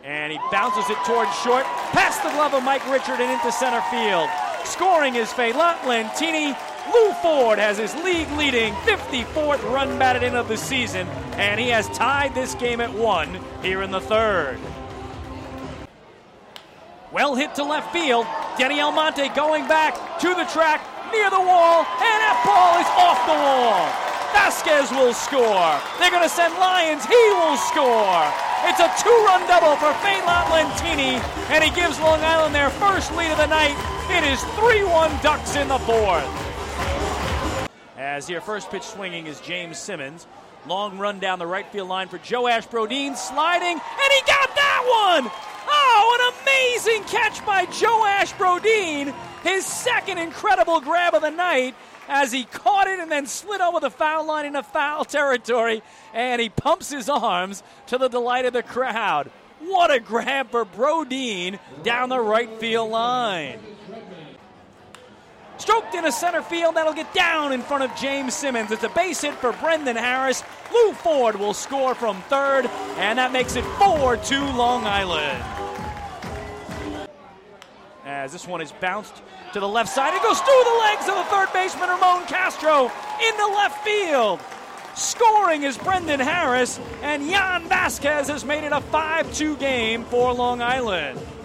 And he bounces it towards short, past the glove of Mike Richard and into center field. Scoring is Feilant Lentini. Lou Ford has his league-leading 54th run batted in of the season, and he has tied this game at 1 here in the third. Well hit to left field. Denny Almonte going back to the track, near the wall, and that ball is off the wall. Vasquez will score. They're going to send Lyons. He will score. It's a 2-run double for Feilant Lentini, and he gives Long Island their first lead of the night. It is 3-1 Ducks in the fourth. As your first pitch swinging is James Simmons. Long run down the right field line for Joash Brodin, sliding, and he got that one! Oh, an amazing catch by Joash Brodin. His second incredible grab of the night, as he caught it and then slid over the foul line into foul territory, and he pumps his arms to the delight of the crowd. What a grab for Brodin down the right field line. Stroked into center field, that'll get down in front of James Simmons. It's a base hit for Brendan Harris. Lou Ford will score from third, and that makes it 4-2 Long Island. As this one is bounced to the left side, it goes through the legs of the third baseman Ramon Castro into left field. Scoring is Brendan Harris, and Yan Vasquez has made it a 5-2 game for Long Island.